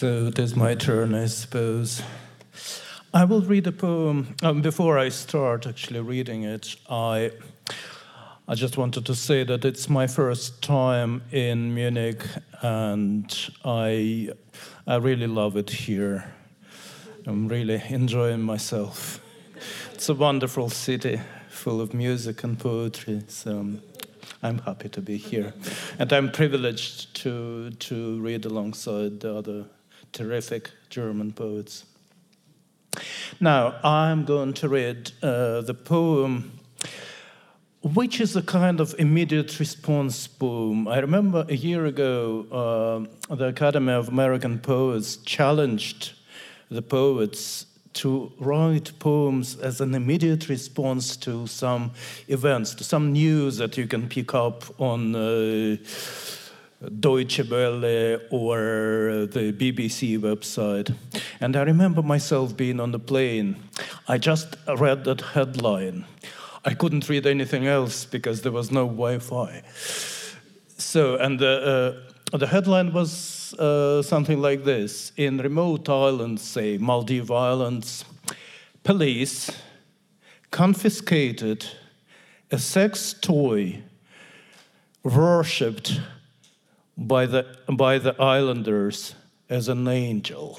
So it is my turn, I suppose. I will read a poem. Before I start actually reading it, I just wanted to say that it's my first time in Munich, and I really love it here. I'm really enjoying myself. It's a wonderful city full of music and poetry, so I'm happy to be here. And I'm privileged to read alongside the other terrific German poets. Now, I'm going to read the poem, which is a kind of immediate response poem. I remember a year ago, the Academy of American Poets challenged the poets to write poems as an immediate response to some events, to some news that you can pick up on Deutsche Welle or the BBC website. And I remember myself being on the plane. I just read that headline. I couldn't read anything else because there was no Wi-Fi. So, and the headline was something like this. In remote islands, say Maldives Islands, police confiscated a sex toy worshipped by the islanders as an angel.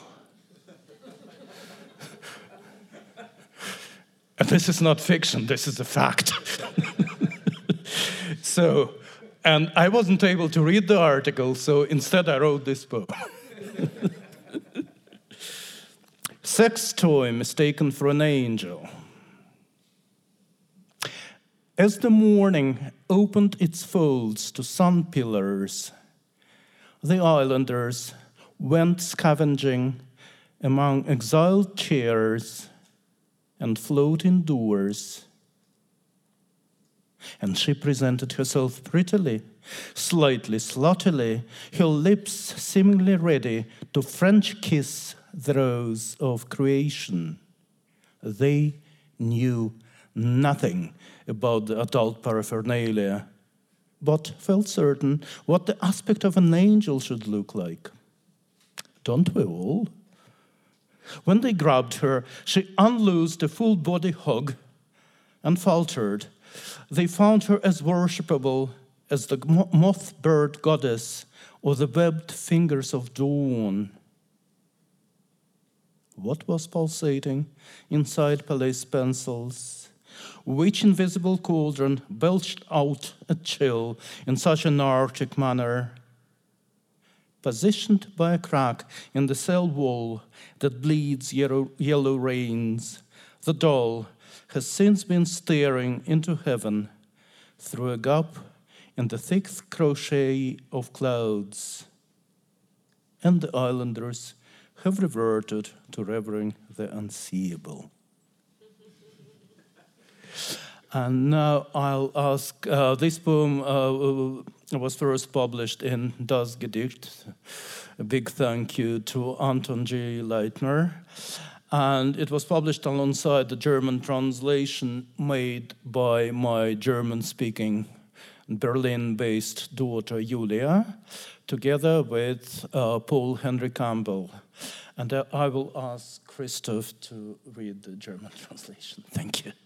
And this is not fiction, this is a fact. So, and I wasn't able to read the article, so instead I wrote this poem. Sex toy mistaken for an angel. As the morning opened its folds to sun pillars, the islanders went scavenging among exiled chairs and floating doors. And she presented herself prettily, slightly slottily, her lips seemingly ready to French kiss the rose of creation. They knew nothing about the adult paraphernalia, but felt certain what the aspect of an angel should look like. Don't we all? When they grabbed her, she unloosed a full-body hug and faltered. They found her as worshipable as the moth-bird goddess or the webbed fingers of dawn. What was pulsating inside Palais pencils? Which invisible cauldron belched out a chill in such an Arctic manner? Positioned by a crack in the cell wall that bleeds yellow rains, the doll has since been staring into heaven through a gap in the thick crochet of clouds. And the islanders have reverted to revering the unseeable. And now I'll ask, this poem was first published in Das Gedicht. A big thank you to Anton G. Leitner. And it was published alongside the German translation made by my German-speaking, Berlin-based daughter, Julia, together with Paul Henry Campbell. And I will ask Christoph to read the German translation. Thank you.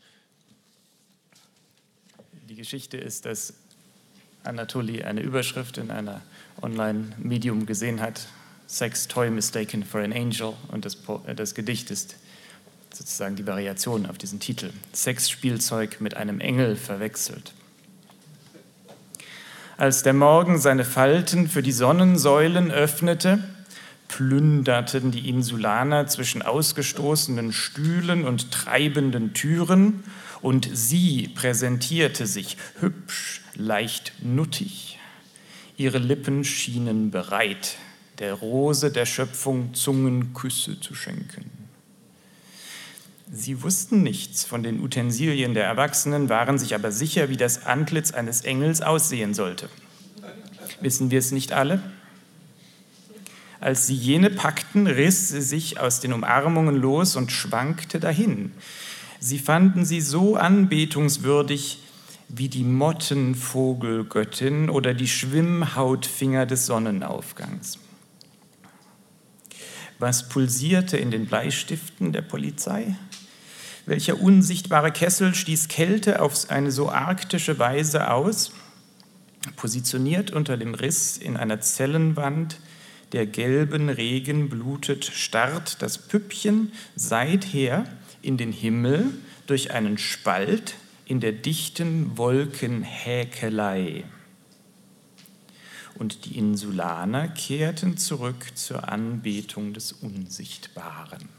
Die Geschichte ist, dass Anatoly eine Überschrift in einer Online-Medium gesehen hat, Sex Toy Mistaken for an Angel, und das Gedicht ist sozusagen die Variation auf diesen Titel, Sexspielzeug mit einem Engel verwechselt. Als der Morgen seine Falten für die Sonnensäulen öffnete, plünderten die Insulaner zwischen ausgestoßenen Stühlen und treibenden Türen, und sie präsentierte sich hübsch, leicht nuttig. Ihre Lippen schienen bereit, der Rose der Schöpfung Zungenküsse zu schenken. Sie wussten nichts von den Utensilien der Erwachsenen, waren sich aber sicher, wie das Antlitz eines Engels aussehen sollte. Wissen wir es nicht alle? Als sie jene packten, riss sie sich aus den Umarmungen los und schwankte dahin. Sie fanden sie so anbetungswürdig wie die Mottenvogelgöttin oder die Schwimmhautfinger des Sonnenaufgangs. Was pulsierte in den Bleistiften der Polizei? Welcher unsichtbare Kessel stieß Kälte auf eine so arktische Weise aus? Positioniert unter dem Riss in einer Zellenwand, der gelben Regen blutet, starrt das Püppchen seither in den Himmel durch einen Spalt in der dichten Wolkenhäkelei. Und die Insulaner kehrten zurück zur Anbetung des Unsichtbaren.